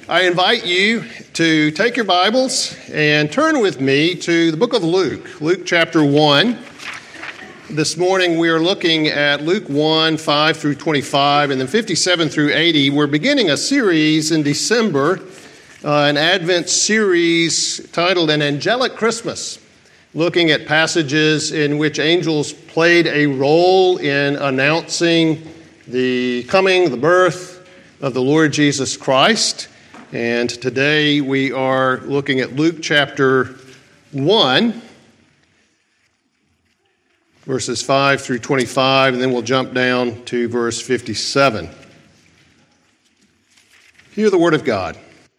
I invite you to take your Bibles and turn with me to the book of Luke, Luke chapter 1. This morning we are looking at Luke 1, 5 through 25, and then 57 through 80. We're beginning a series in December, an Advent series titled An Angelic Christmas, looking at passages in which angels played a role in announcing the coming, the birth of the Lord Jesus Christ. And today we are looking at Luke chapter 1, verses 5 through 25, and then we'll jump down to verse 57. Hear the word of God.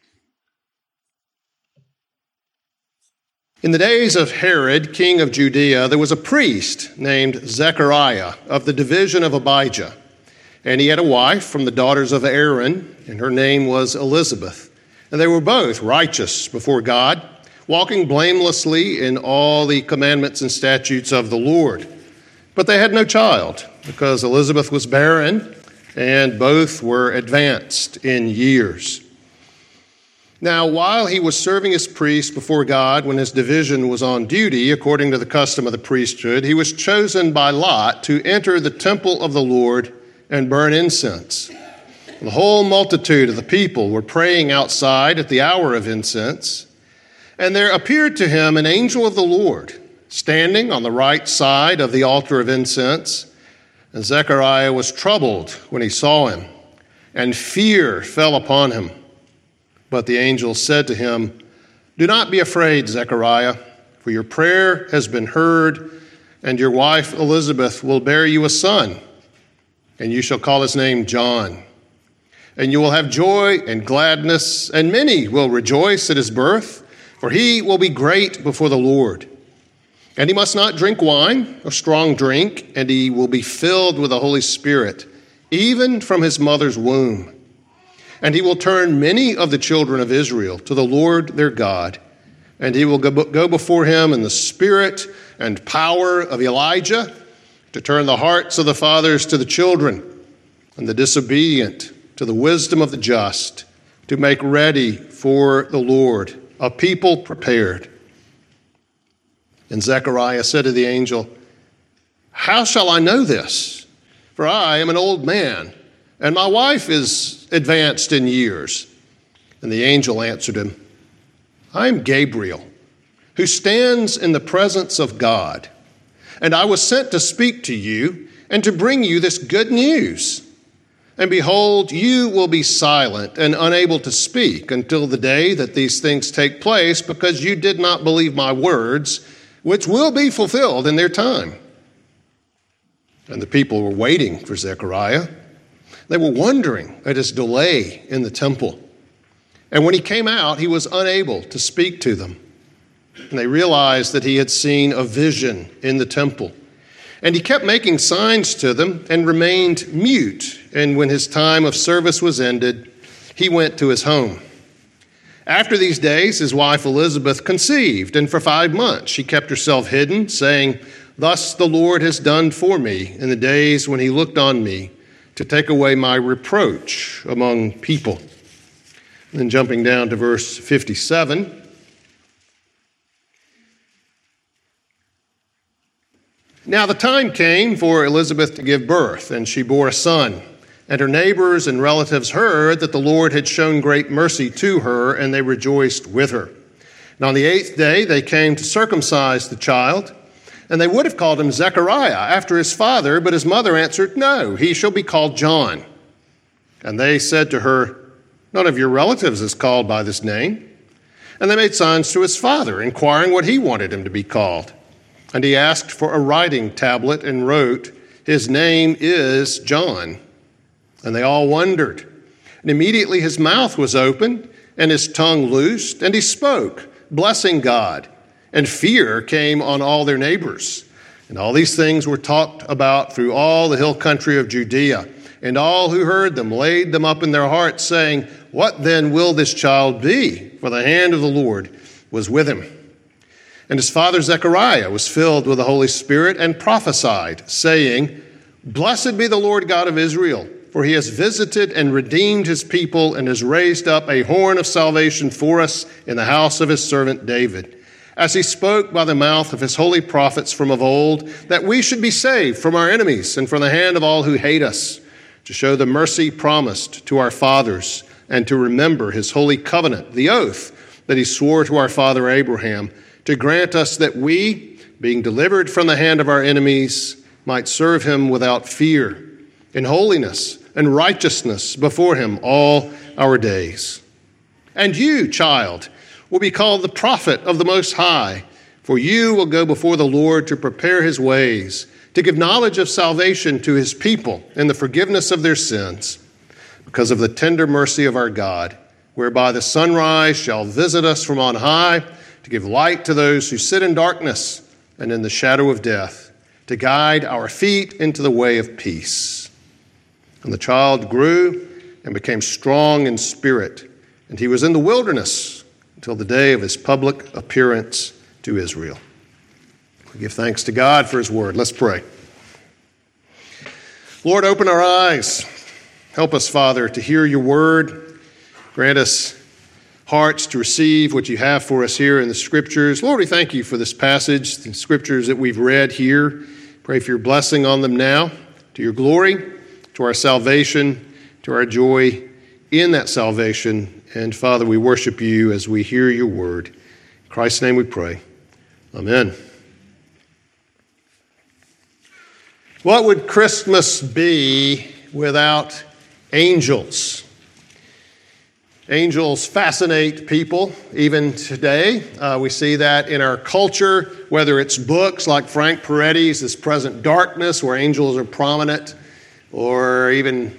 In the days of Herod, king of Judea, there was a priest named Zechariah of the division of Abijah. And he had a wife from the daughters of Aaron, and her name was Elizabeth. And they were both righteous before God, walking blamelessly in all the commandments and statutes of the Lord. But they had no child, because Elizabeth was barren, and both were advanced in years. Now, while he was serving as priest before God when his division was on duty, according to the custom of the priesthood, he was chosen by lot to enter the temple of the Lord and burn incense. The whole multitude of the people were praying outside at the hour of incense, and there appeared to him an angel of the Lord, standing on the right side of the altar of incense. And Zechariah was troubled when he saw him, and fear fell upon him. But the angel said to him, "Do not be afraid, Zechariah, for your prayer has been heard, and your wife Elizabeth will bear you a son, and you shall call his name John. And you will have joy and gladness, and many will rejoice at his birth, for he will be great before the Lord. And he must not drink wine or strong drink, and he will be filled with the Holy Spirit, even from his mother's womb. And he will turn many of the children of Israel to the Lord their God, and he will go before him in the spirit and power of Elijah, to turn the hearts of the fathers to the children, and the disobedient to the wisdom of the just, to make ready for the Lord a people prepared." And Zechariah said to the angel, "How shall I know this? For I am an old man, and my wife is advanced in years." And the angel answered him, "I am Gabriel, who stands in the presence of God. And I was sent to speak to you and to bring you this good news. And behold, you will be silent and unable to speak until the day that these things take place, because you did not believe my words, which will be fulfilled in their time." And the people were waiting for Zechariah. They were wondering at his delay in the temple. And when he came out, he was unable to speak to them. And they realized that he had seen a vision in the temple. And he kept making signs to them and remained mute. And when his time of service was ended, he went to his home. After these days, his wife Elizabeth conceived, and for 5 months she kept herself hidden, saying, "Thus the Lord has done for me in the days when he looked on me to take away my reproach among people." And then jumping down to verse 57. Now the time came for Elizabeth to give birth, and she bore a son. And her neighbors and relatives heard that the Lord had shown great mercy to her, and they rejoiced with her. And on the 8th day they came to circumcise the child, and they would have called him Zechariah after his father, but his mother answered, "No, he shall be called John." And they said to her, "None of your relatives is called by this name." And they made signs to his father, inquiring what he wanted him to be called. And he asked for a writing tablet and wrote, "His name is John." And they all wondered. And immediately his mouth was opened and his tongue loosed, and he spoke, blessing God. And fear came on all their neighbors. And all these things were talked about through all the hill country of Judea. And all who heard them laid them up in their hearts, saying, "What then will this child be? For the hand of the Lord was with him." And his father Zechariah was filled with the Holy Spirit and prophesied, saying, "Blessed be the Lord God of Israel, for he has visited and redeemed his people and has raised up a horn of salvation for us in the house of his servant David, as he spoke by the mouth of his holy prophets from of old, that we should be saved from our enemies and from the hand of all who hate us, to show the mercy promised to our fathers and to remember his holy covenant, the oath that he swore to our father Abraham, to grant us that we, being delivered from the hand of our enemies, might serve him without fear, in holiness and righteousness before him all our days. And you, child, will be called the prophet of the Most High, for you will go before the Lord to prepare his ways, to give knowledge of salvation to his people and the forgiveness of their sins, because of the tender mercy of our God, whereby the sunrise shall visit us from on high, to give light to those who sit in darkness and in the shadow of death, to guide our feet into the way of peace. And the child grew and became strong in spirit, and he was in the wilderness until the day of his public appearance to Israel. We give thanks to God for his word. Let's pray. Lord, open our eyes. Help us, Father, to hear your word. Grant us hearts to receive what you have for us here in the Scriptures. Lord, we thank you for this passage, the Scriptures that we've read here. Pray for your blessing on them now, to your glory, to our salvation, to our joy in that salvation. And Father, we worship you as we hear your word. In Christ's name we pray. Amen. What would Christmas be without angels? Angels fascinate people even today. We see that in our culture, whether it's books like Frank Peretti's This Present Darkness, where angels are prominent, or even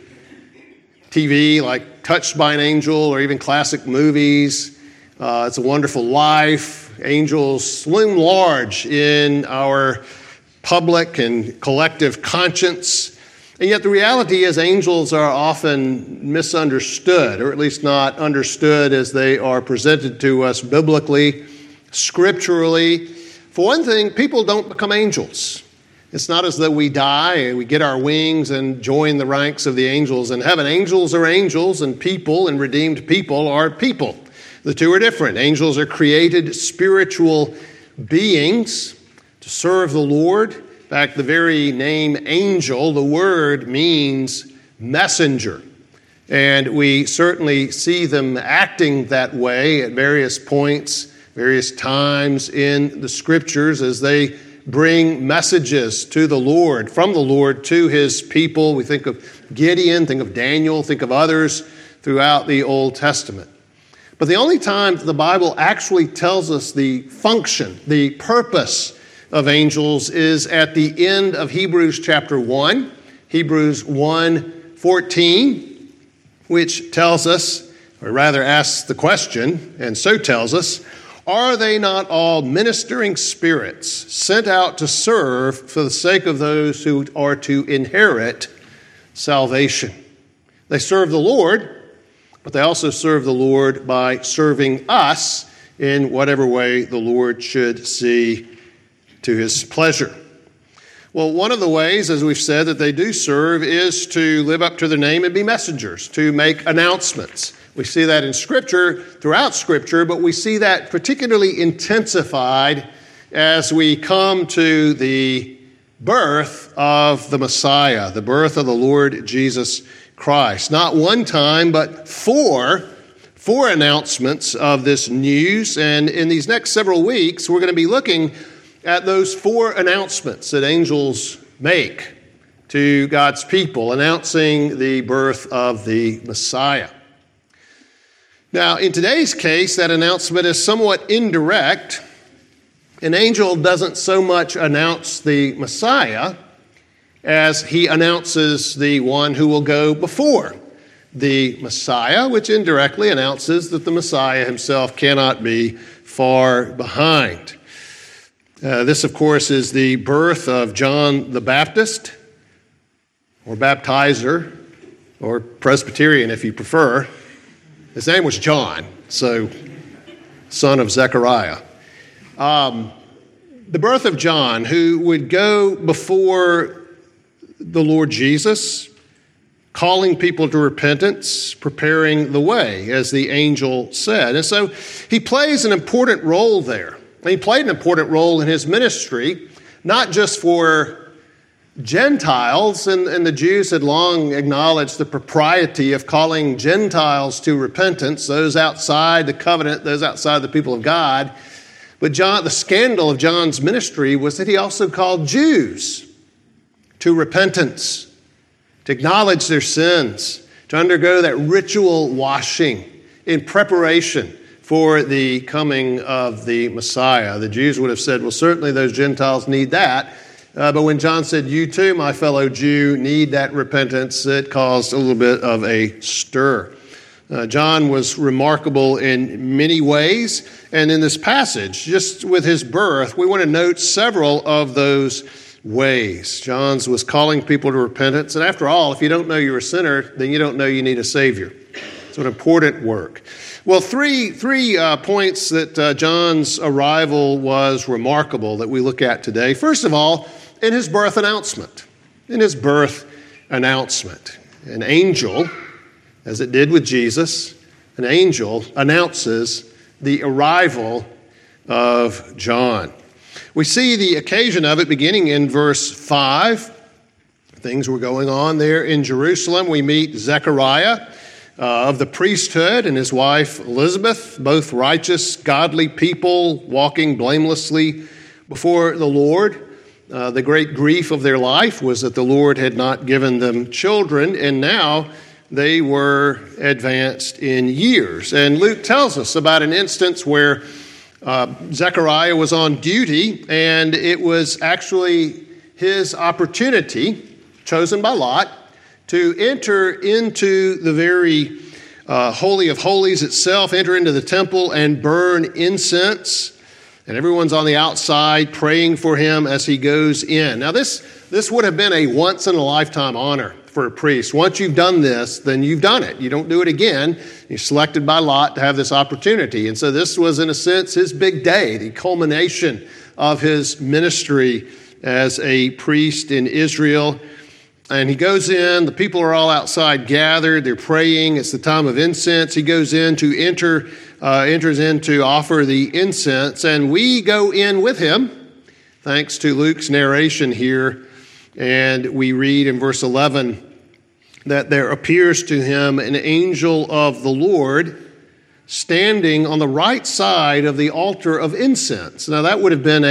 TV like Touched by an Angel, or even classic movies. It's a Wonderful Life. Angels loom large in our public and collective conscience. And yet the reality is angels are often misunderstood, or at least not understood as they are presented to us biblically, scripturally. For one thing, people don't become angels. It's not as though we die and we get our wings and join the ranks of the angels in heaven. Angels are angels, and people and redeemed people are people. The two are different. Angels are created spiritual beings to serve the Lord. In fact, the very name angel, the word means messenger. And we certainly see them acting that way at various points, various times in the Scriptures as they bring messages to the Lord, from the Lord to his people. We think of Gideon, think of Daniel, think of others throughout the Old Testament. But the only time the Bible actually tells us the function, the purpose of angels is at the end of Hebrews chapter 1, Hebrews 1:14, which tells us, or rather asks the question, and so tells us, are they not all ministering spirits sent out to serve for the sake of those who are to inherit salvation? They serve the Lord, but they also serve the Lord by serving us in whatever way the Lord should see to his pleasure. Well, one of the ways, as we've said, that they do serve is to live up to their name and be messengers, to make announcements. We see that in Scripture, throughout Scripture, but we see that particularly intensified as we come to the birth of the Messiah, the birth of the Lord Jesus Christ. Not one time, but four announcements of this news. And in these next several weeks, we're going to be looking at those four announcements that angels make to God's people, announcing the birth of the Messiah. Now, in today's case, that announcement is somewhat indirect. An angel doesn't so much announce the Messiah as he announces the one who will go before the Messiah, which indirectly announces that the Messiah himself cannot be far behind. This, of course, is the birth of John the Baptist, or baptizer, or Presbyterian if you prefer. His name was John, so son of Zechariah. The birth of John, who would go before the Lord Jesus, calling people to repentance, preparing the way, as the angel said. And so he plays an important role there. And he played an important role in his ministry, not just for Gentiles, and the Jews had long acknowledged the propriety of calling Gentiles to repentance, those outside the covenant, those outside the people of God. But the scandal of John's ministry was that he also called Jews to repentance, to acknowledge their sins, to undergo that ritual washing in preparation for the coming of the Messiah. The Jews would have said, well, certainly those Gentiles need that. But when John said, you too, my fellow Jew, need that repentance, it caused a little bit of a stir. John was remarkable in many ways. And in this passage, just with his birth, we want to note several of those ways. John was calling people to repentance. And after all, if you don't know you're a sinner, then you don't know you need a Savior. It's an important work. Well, three points that John's arrival was remarkable that we look at today. First of all, in his birth announcement. In his birth announcement. An angel, as it did with Jesus, an angel announces the arrival of John. We see the occasion of it beginning in verse 5. Things were going on there in Jerusalem. We meet Zechariah of the priesthood and his wife Elizabeth, both righteous, godly people walking blamelessly before the Lord. The great grief of their life was that the Lord had not given them children, and now they were advanced in years. And Luke tells us about an instance where Zechariah was on duty, and it was actually his opportunity, chosen by Lot, to enter into the very Holy of Holies itself, enter into the temple and burn incense. And everyone's on the outside praying for him as he goes in. Now, this would have been a once-in-a-lifetime honor for a priest. Once you've done this, then you've done it. You don't do it again. You're selected by Lot to have this opportunity. And so this was, in a sense, his big day, the culmination of his ministry as a priest in Israel. And he goes in, the people are all outside gathered, they're praying, it's the time of incense. He goes in to enters in to offer the incense, and we go in with him, thanks to Luke's narration here. And we read in verse 11 that there appears to him an angel of the Lord standing on the right side of the altar of incense. Now that would have been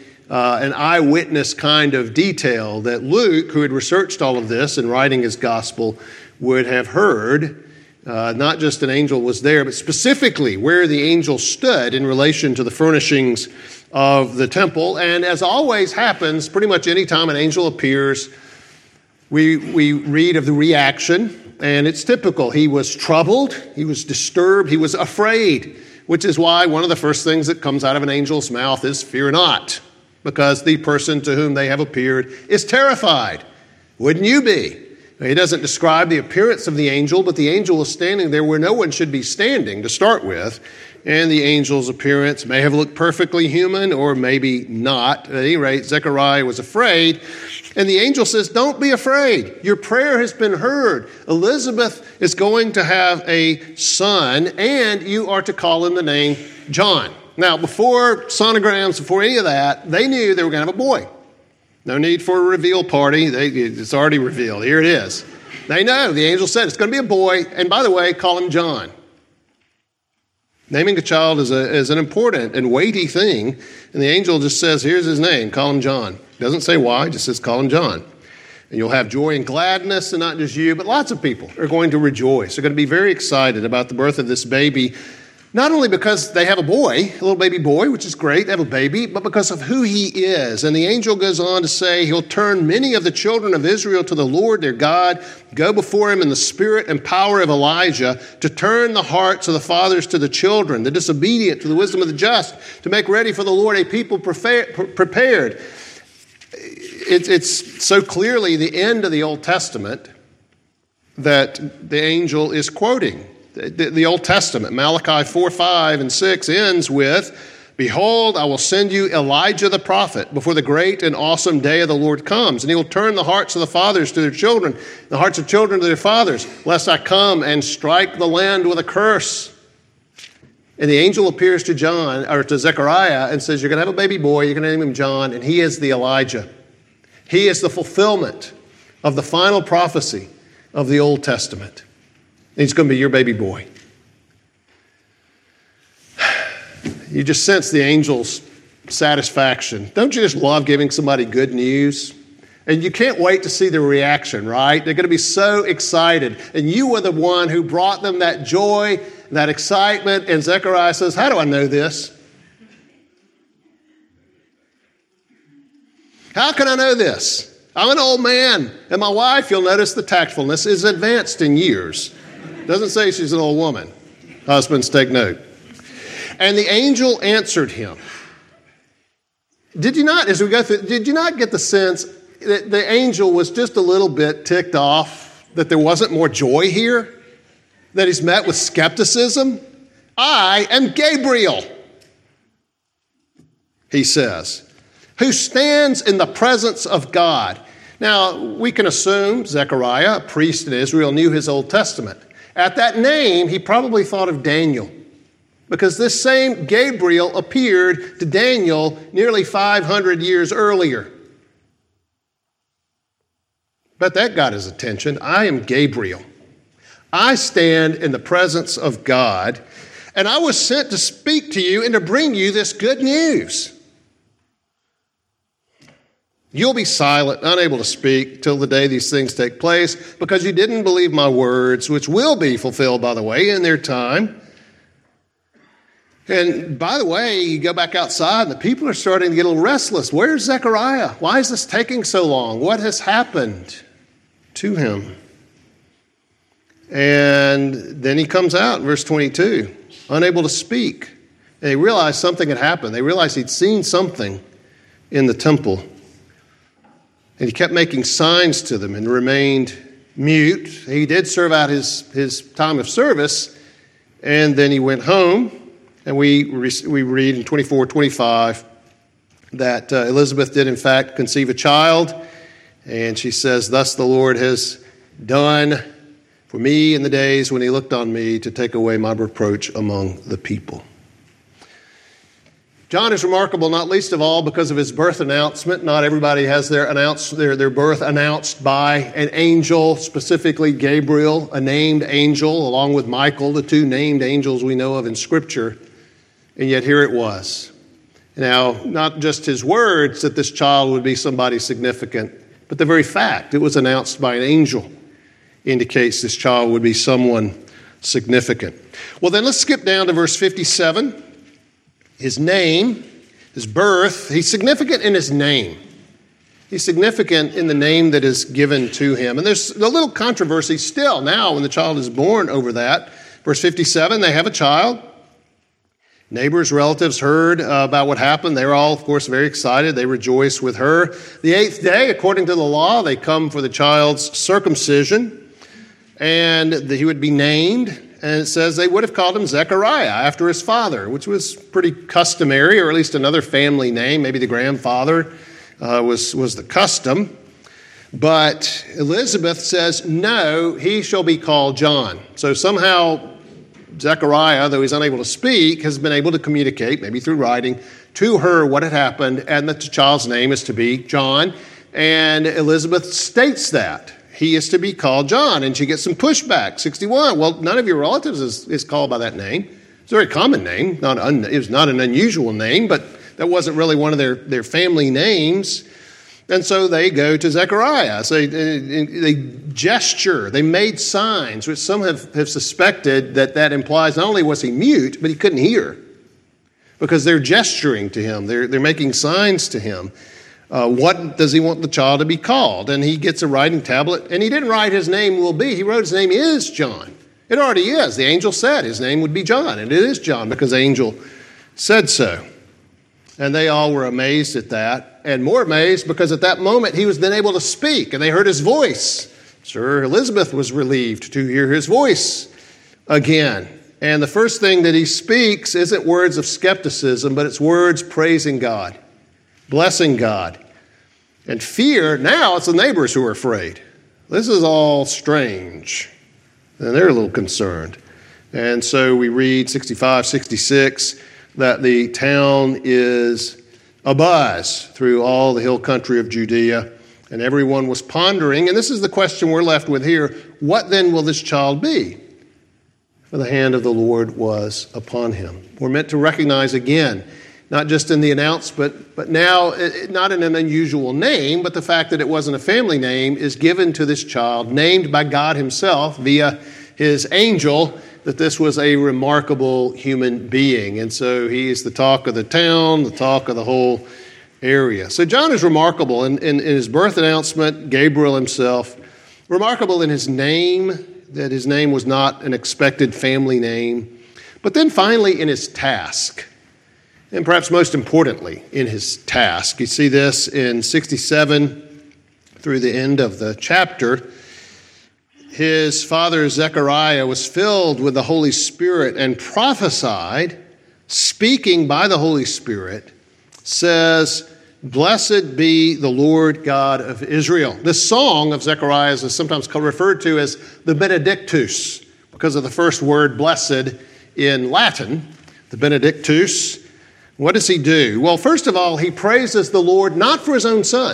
an eyewitness kind of detail that Luke, who had researched all of this in writing his gospel, would have heard. Not just an angel was there, but specifically where the angel stood in relation to the furnishings of the temple. And as always happens, pretty much any time an angel appears, we read of the reaction, and it's typical. He was troubled, he was disturbed, he was afraid, which is why one of the first things that comes out of an angel's mouth is fear not, because the person to whom they have appeared is terrified. Wouldn't you be? He doesn't describe the appearance of the angel, but the angel is standing there where no one should be standing to start with. And the angel's appearance may have looked perfectly human or maybe not. At any rate, Zechariah was afraid. And the angel says, don't be afraid. Your prayer has been heard. Elizabeth is going to have a son, and you are to call him the name John. Now, before sonograms, before any of that, they knew they were going to have a boy. No need for a reveal party. It's already revealed. Here it is. They know. The angel said it's going to be a boy. And by the way, call him John. Naming a child is an important and weighty thing. And the angel just says, here's his name. Call him John. Doesn't say why. Just says call him John. And you'll have joy and gladness, and not just you, but lots of people are going to rejoice. They're going to be very excited about the birth of this baby. Not only because they have a boy, a little baby boy, which is great, they have a baby, but because of who he is. And the angel goes on to say, he'll turn many of the children of Israel to the Lord their God, go before him in the spirit and power of Elijah, to turn the hearts of the fathers to the children, the disobedient to the wisdom of the just, to make ready for the Lord a people prepared. It's so clearly the end of the Old Testament that the angel is quoting. The Old Testament, Malachi 4, 5, and 6, ends with Behold, I will send you Elijah the prophet before the great and awesome day of the Lord comes. And he will turn the hearts of the fathers to their children, the hearts of children to their fathers, lest I come and strike the land with a curse. And the angel appears to John, or to Zechariah, and says, you're going to have a baby boy, you're going to name him John, and he is the Elijah. He is the fulfillment of the final prophecy of the Old Testament. And he's going to be your baby boy. You just sense the angel's satisfaction. Don't you just love giving somebody good news? And you can't wait to see their reaction, right? They're going to be so excited. And you were the one who brought them that joy, that excitement. And Zechariah says, how do I know this? How can I know this? I'm an old man. And my wife, you'll notice the tactfulness, is advanced in years. Doesn't say she's an old woman. Husbands, take note. And the angel answered him. Did you not, as we go through, did you not get the sense that the angel was just a little bit ticked off that there wasn't more joy here? That he's met with skepticism? I am Gabriel, he says, who stands in the presence of God. Now, we can assume Zechariah, a priest in Israel, knew his Old Testament. At that name, he probably thought of Daniel, because this same Gabriel appeared to Daniel nearly 500 years earlier. But that got his attention. I am Gabriel. I stand in the presence of God, and I was sent to speak to you and to bring you this good news. You'll be silent, unable to speak till the day these things take place, because you didn't believe my words, which will be fulfilled, by the way, in their time. And by the way, you go back outside and the people are starting to get a little restless. Where's Zechariah? Why is this taking so long? What has happened to him? And then he comes out in verse 22, unable to speak. And he realized something had happened. They realized he'd seen something in the temple. And he kept making signs to them and remained mute. He did serve out his time of service, and then he went home. And we read in 24:25 that Elizabeth did in fact conceive a child. And she says, thus the Lord has done for me in the days when he looked on me to take away my reproach among the people. John is remarkable, not least of all, because of his birth announcement. Not everybody has their birth announced by an angel, specifically Gabriel, a named angel, along with Michael, the two named angels we know of in Scripture. And yet here it was. Now, not just his words that this child would be somebody significant, but the very fact it was announced by an angel indicates this child would be someone significant. Well, then let's skip down to verse 57. His name, his birth, he's significant in his name. He's significant in the name that is given to him. And there's a little controversy still now when the child is born over that. Verse 57, they have a child. Neighbors, relatives heard about what happened. They were all, of course, very excited. They rejoiced with her. The 8th day, according to the law, they come for the child's circumcision, and he would be named. And it says they would have called him Zechariah after his father, which was pretty customary, or at least another family name. Maybe the grandfather was the custom. But Elizabeth says, no, he shall be called John. So somehow Zechariah, though he's unable to speak, has been able to communicate, maybe through writing, to her what had happened, and that the child's name is to be John. And Elizabeth states that he is to be called John, and she gets some pushback. 61, well, none of your relatives is called by that name. It's a very common name. It was not an unusual name, but that wasn't really one of their family names. And so they go to Zechariah. So they gesture, they made signs, which some have suspected that implies not only was he mute, but he couldn't hear. Because they're gesturing to him, they're making signs to him. What does he want the child to be called? And he gets a writing tablet, and he didn't write his name will be. He wrote his name is John. It already is. The angel said his name would be John, and it is John because the angel said so. And they all were amazed at that, and more amazed because at that moment he was then able to speak, and they heard his voice. Sir Elizabeth was relieved to hear his voice again. And the first thing that he speaks isn't words of skepticism, but it's words praising God, blessing God. And fear, now it's the neighbors who are afraid. This is all strange. And they're a little concerned. And so we read 65, 66, that the town is abuzz through all the hill country of Judea. And everyone was pondering, and this is the question we're left with here, what then will this child be? For the hand of the Lord was upon him. We're meant to recognize again, not just in the announcement, but now, not in an unusual name, but the fact that it wasn't a family name is given to this child, named by God himself via his angel, that this was a remarkable human being. And so he is the talk of the town, the talk of the whole area. So John is remarkable in his birth announcement, Gabriel himself, remarkable in his name, that his name was not an expected family name, but then finally in his task. And perhaps most importantly, in his task. You see this in 67 through the end of the chapter. His father Zechariah was filled with the Holy Spirit and prophesied, speaking by the Holy Spirit, says, "Blessed be the Lord God of Israel." This song of Zechariah's is sometimes referred to as the Benedictus, because of the first word blessed in Latin, the Benedictus. What does he do? Well, first of all, he praises the Lord not for his own son,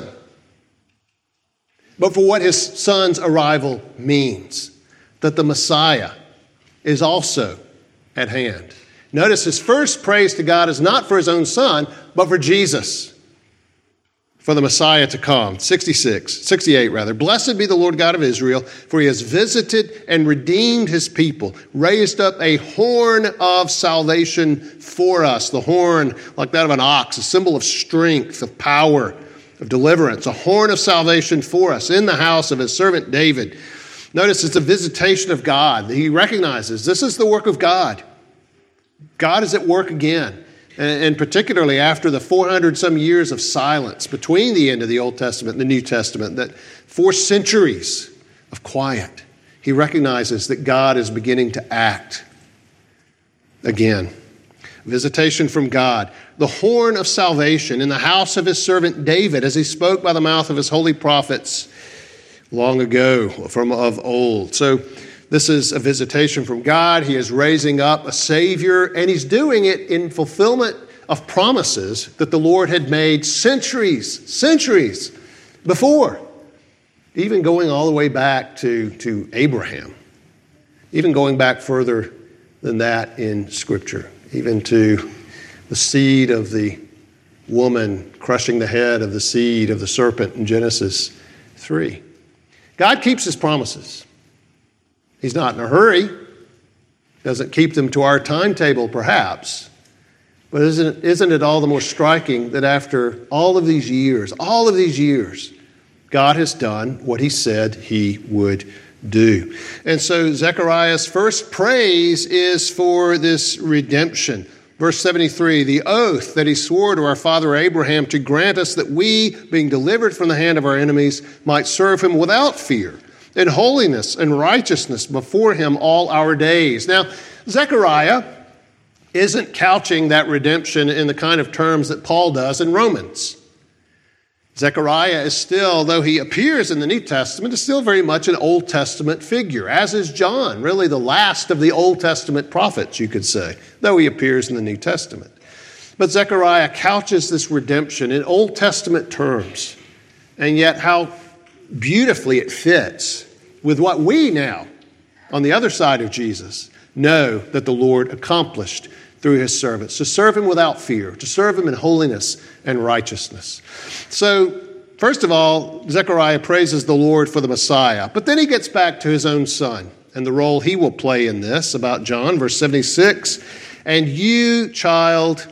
but for what his son's arrival means, that the Messiah is also at hand. Notice his first praise to God is not for his own son, but for Jesus, for the Messiah to come. 68 rather. Blessed be the Lord God of Israel, for he has visited and redeemed his people, raised up a horn of salvation for us. The horn, like that of an ox, a symbol of strength, of power, of deliverance, a horn of salvation for us in the house of his servant David. Notice it's a visitation of God. He recognizes this is the work of God. God is at work again. And particularly after the 400-some years of silence between the end of the Old Testament and the New Testament, that 4 centuries of quiet, he recognizes that God is beginning to act again. Visitation from God. The horn of salvation in the house of his servant David, as he spoke by the mouth of his holy prophets long ago, of old. So this is a visitation from God. He is raising up a Savior, and he's doing it in fulfillment of promises that the Lord had made centuries before, even going all the way back to Abraham, even going back further than that in Scripture, even to the seed of the woman crushing the head of the seed of the serpent in Genesis 3. God keeps his promises. He's not in a hurry, doesn't keep them to our timetable perhaps, but isn't it all the more striking that after all of these years, God has done what he said he would do. And so Zechariah's first praise is for this redemption. Verse 73, the oath that he swore to our father Abraham to grant us that we, being delivered from the hand of our enemies, might serve him without fear, in holiness and righteousness before him all our days. Now, Zechariah isn't couching that redemption in the kind of terms that Paul does in Romans. Zechariah is still, though he appears in the New Testament, is still very much an Old Testament figure, as is John, really the last of the Old Testament prophets, you could say, though he appears in the New Testament. But Zechariah couches this redemption in Old Testament terms, and yet how beautifully it fits with what we now, on the other side of Jesus, know that the Lord accomplished through his servants, to serve him without fear, to serve him in holiness and righteousness. So, first of all, Zechariah praises the Lord for the Messiah, but then he gets back to his own son and the role he will play in this about John, verse 76, and you, child,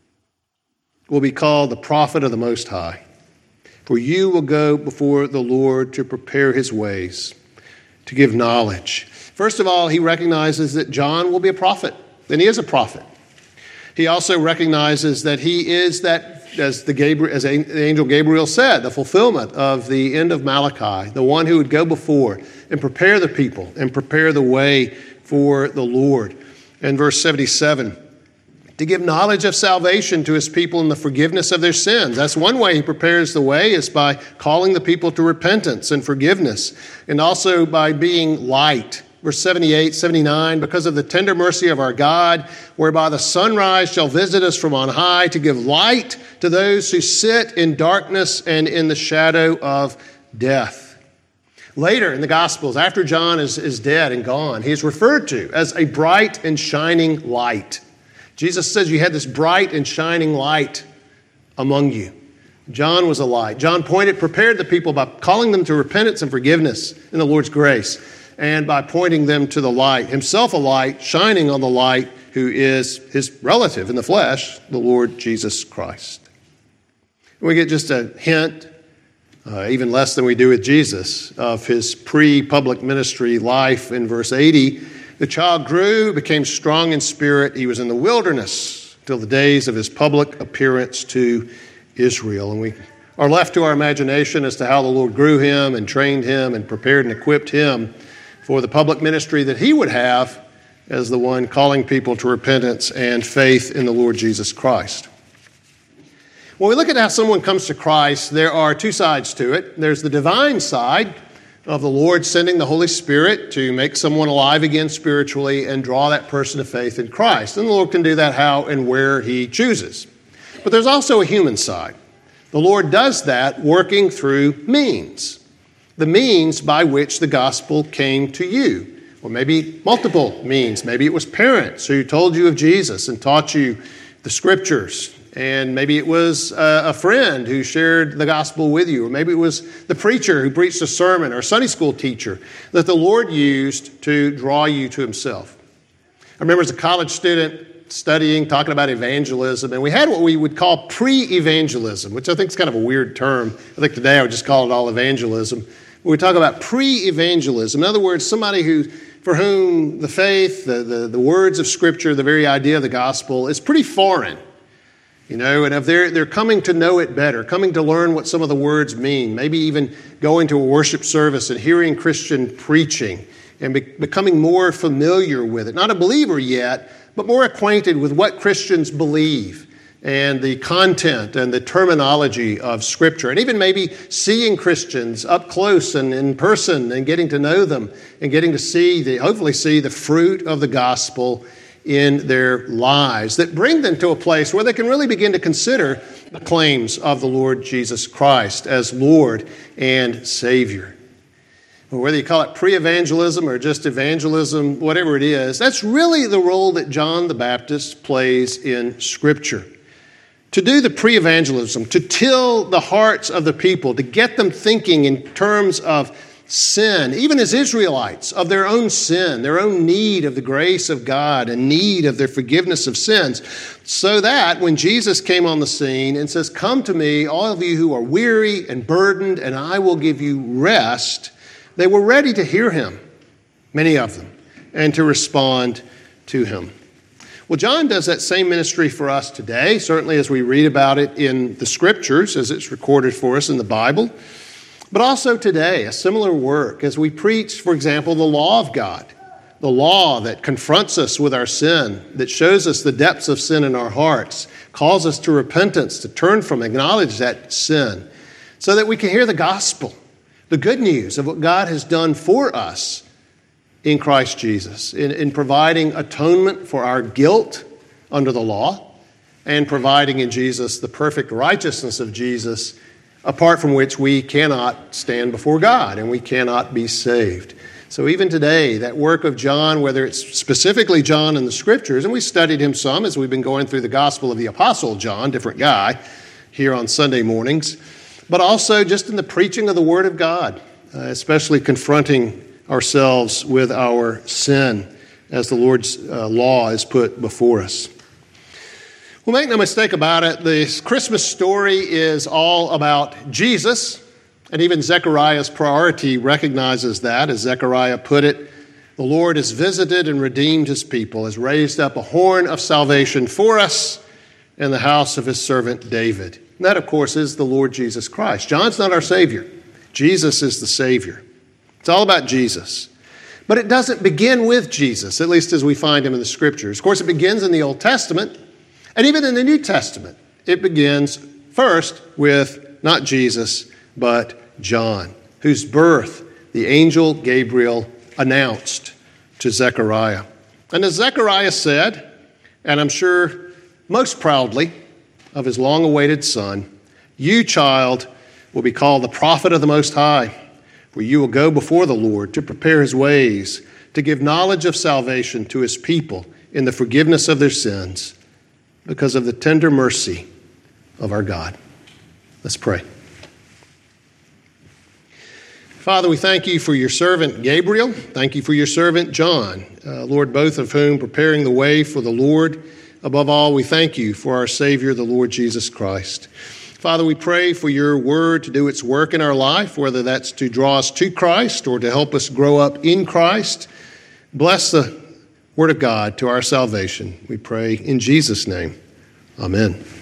will be called the prophet of the Most High, for you will go before the Lord to prepare his ways, to give knowledge. First of all, he recognizes that John will be a prophet, and he is a prophet. He also recognizes that he is that, as the angel Gabriel said, the fulfillment of the end of Malachi, the one who would go before and prepare the people and prepare the way for the Lord. In verse 77, to give knowledge of salvation to his people and the forgiveness of their sins. That's one way he prepares the way, is by calling the people to repentance and forgiveness, and also by being light. Verse 78, 79, because of the tender mercy of our God, whereby the sunrise shall visit us from on high, to give light to those who sit in darkness and in the shadow of death. Later in the Gospels, after John is dead and gone, he is referred to as a bright and shining light. Jesus says you had this bright and shining light among you. John was a light. John prepared the people by calling them to repentance and forgiveness in the Lord's grace, and by pointing them to the light, himself a light, shining on the light, who is his relative in the flesh, the Lord Jesus Christ. We get just a hint, even less than we do with Jesus, of his pre-public ministry life in verse 80. The child grew, became strong in spirit. He was in the wilderness till the days of his public appearance to Israel. And we are left to our imagination as to how the Lord grew him and trained him and prepared and equipped him for the public ministry that he would have as the one calling people to repentance and faith in the Lord Jesus Christ. When we look at how someone comes to Christ, there are two sides to it. There's the divine side of the Lord sending the Holy Spirit to make someone alive again spiritually and draw that person to faith in Christ. And the Lord can do that how and where he chooses. But there's also a human side. The Lord does that working through means. The means by which the gospel came to you. Or maybe multiple means. Maybe it was parents who told you of Jesus and taught you the scriptures. And maybe it was a friend who shared the gospel with you. Or maybe it was the preacher who preached a sermon, or a Sunday school teacher that the Lord used to draw you to himself. I remember as a college student studying, talking about evangelism, and we had what we would call pre-evangelism, which I think is kind of a weird term. I think today I would just call it all evangelism. We talk about pre-evangelism. In other words, somebody for whom the faith, the words of Scripture, the very idea of the gospel is pretty foreign. And if they're coming to know it better, coming to learn what some of the words mean, maybe even going to a worship service and hearing Christian preaching and becoming more familiar with it. Not a believer yet, but more acquainted with what Christians believe and the content and the terminology of Scripture, and even maybe seeing Christians up close and in person and getting to know them and getting to hopefully see the fruit of the gospel in their lives that bring them to a place where they can really begin to consider the claims of the Lord Jesus Christ as Lord and Savior. Or whether you call it pre-evangelism or just evangelism, whatever it is, that's really the role that John the Baptist plays in Scripture. To do the pre-evangelism, to till the hearts of the people, to get them thinking in terms of sin, even as Israelites, of their own sin, their own need of the grace of God and need of their forgiveness of sins, so that when Jesus came on the scene and says, "Come to me, all of you who are weary and burdened, and I will give you rest," they were ready to hear him, many of them, and to respond to him. Well, John does that same ministry for us today, certainly as we read about it in the Scriptures, as it's recorded for us in the Bible. But also today, a similar work as we preach, for example, the law of God, the law that confronts us with our sin, that shows us the depths of sin in our hearts, calls us to repentance, to turn from, acknowledge that sin, so that we can hear the gospel, the good news of what God has done for us in Christ Jesus, in providing atonement for our guilt under the law, and providing in Jesus the perfect righteousness of Jesus, apart from which we cannot stand before God and we cannot be saved. So even today, that work of John, whether it's specifically John in the Scriptures, and we studied him some as we've been going through the Gospel of the Apostle John, different guy, here on Sunday mornings, but also just in the preaching of the Word of God, especially confronting ourselves with our sin as the Lord's law is put before us. Well, make no mistake about it, the Christmas story is all about Jesus, and even Zechariah's priority recognizes that. As Zechariah put it, the Lord has visited and redeemed his people, has raised up a horn of salvation for us in the house of his servant David. And that, of course, is the Lord Jesus Christ. John's not our Savior. Jesus is the Savior. It's all about Jesus. But it doesn't begin with Jesus, at least as we find him in the Scriptures. Of course, it begins in the Old Testament, and even in the New Testament. It begins first with not Jesus, but John, whose birth the angel Gabriel announced to Zechariah. And as Zechariah said, and I'm sure most proudly of his long-awaited son, "You, child, will be called the prophet of the Most High, for you will go before the Lord to prepare his ways, to give knowledge of salvation to his people in the forgiveness of their sins, because of the tender mercy of our God." Let's pray. Father, we thank you for your servant Gabriel. Thank you for your servant John, Lord, both of whom preparing the way for the Lord. Above all, we thank you for our Savior, the Lord Jesus Christ. Father, we pray for your word to do its work in our life, whether that's to draw us to Christ or to help us grow up in Christ. Bless the word of God to our salvation, we pray in Jesus' name. Amen.